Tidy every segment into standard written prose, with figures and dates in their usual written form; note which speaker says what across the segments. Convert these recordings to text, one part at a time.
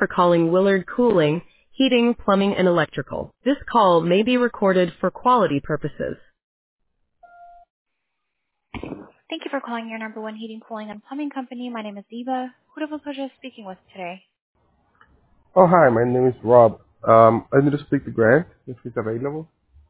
Speaker 1: for calling Willard Cooling, Heating, Plumbing, and Electrical. This call may be recorded for quality purposes. Thank you for calling your number one heating, cooling, and plumbing company. My name is Eva. Who do I have the pleasure of speaking with today?
Speaker 2: Oh, hi, my name is Rob. I need to speak to Grant, if he's available.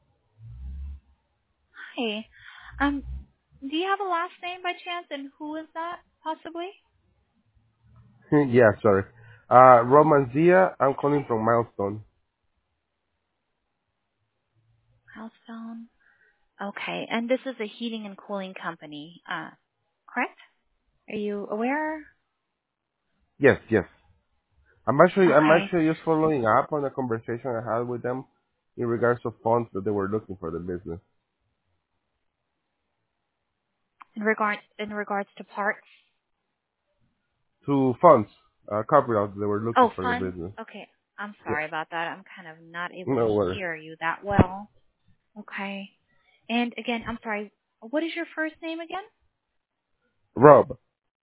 Speaker 1: Hi. Do you have a last name by chance, and who is that, possibly?
Speaker 2: Yeah, sorry. Rob Manzia, I'm calling from Milestone.
Speaker 1: Milestone. Okay, and this is a heating and cooling company, correct? Are you aware?
Speaker 2: Yes, yes. I'm actually
Speaker 1: Okay.
Speaker 2: just following up on a conversation I had with them in regards to funds that they were looking for the business.
Speaker 1: In regards to parts?
Speaker 2: To funds, capital that they were looking
Speaker 1: Oh,
Speaker 2: for the
Speaker 1: funds.
Speaker 2: business.
Speaker 1: Okay. I'm
Speaker 2: Yes.
Speaker 1: sorry about that. I'm kind of not able to
Speaker 2: No worries.
Speaker 1: hear you that well. Okay. And again, I'm sorry. What is your first name again?
Speaker 2: Rob.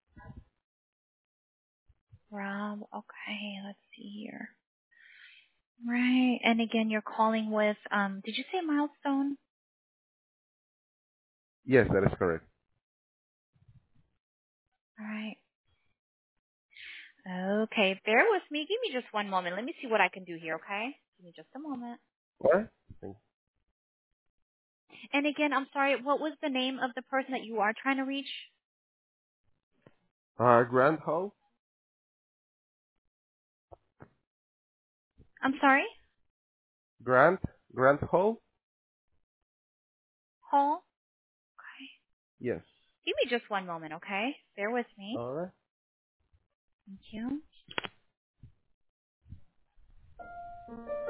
Speaker 1: Rob. Okay. Let's see here. Right. And again, you're calling with, did you say Milestone?
Speaker 2: Yes, that is correct.
Speaker 1: All right. Okay. Bear with me. Give me just one moment. Let me see what I can do here, okay? Give me just a moment.
Speaker 2: What? Thanks.
Speaker 1: And again, I'm sorry. What was the name of the person that you are trying to reach?
Speaker 2: Grant Hall?
Speaker 1: I'm sorry?
Speaker 2: Grant? Grant Hall?
Speaker 1: Hall? Okay.
Speaker 2: Yes.
Speaker 1: Give me just one moment, okay? Bear with me.
Speaker 2: Alright.
Speaker 1: Thank you.